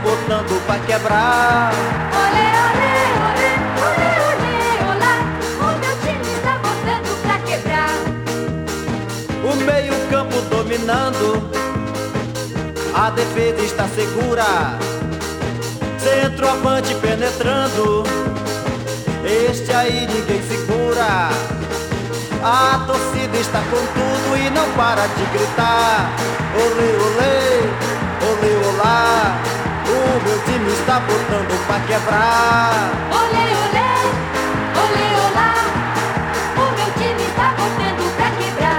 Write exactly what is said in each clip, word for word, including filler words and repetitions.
botando pra quebrar. Olê, olê, olê, olê, olê, olá, o meu time está botando pra quebrar. O meio-campo dominando, a defesa está segura. Centroavante penetrando, este aí ninguém segura. A torcida está com tudo e não para de gritar. Olê, olê, olê, olá, o meu time está botando pra quebrar. Olê, olê, olê, olá, o meu time está botando pra quebrar.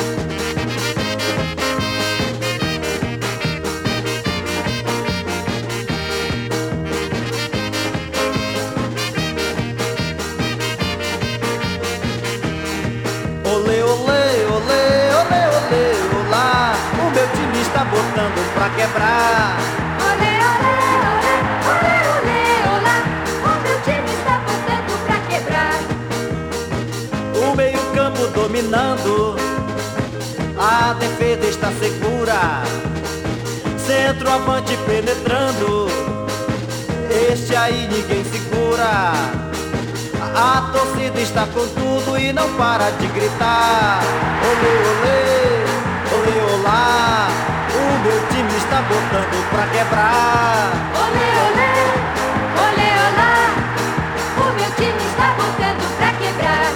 Olê, olê, olê, olê, olê, olá, o meu time está botando pra quebrar. Olê, olê, olê, olê, olê, olá, o meu time está botando pra quebrar. O meio-campo dominando, a defesa está segura. Centroavante penetrando, este aí ninguém segura. A torcida está com tudo e não para de gritar. Olê, olê, olê, olá, o meu time está botando pra quebrar. Olê, olê, olê, olá, o meu time está botando pra quebrar.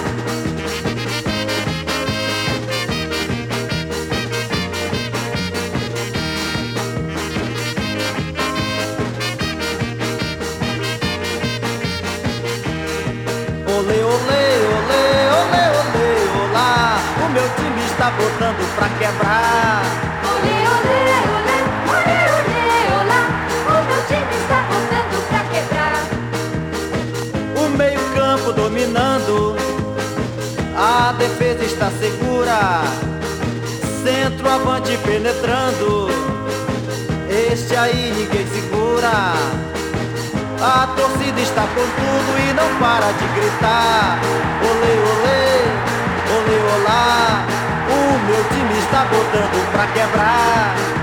Olê, olê, olê, olê, olê, olá, o meu time está botando pra quebrar. Olê, olê, olê, olê, olê, olá, o meu time está botando pra quebrar. O meio-campo dominando, a defesa está segura. Centroavante penetrando, este aí ninguém segura. A torcida está com tudo e não para de gritar. Olê, olê, olê, olá, o meu time está botando pra quebrar.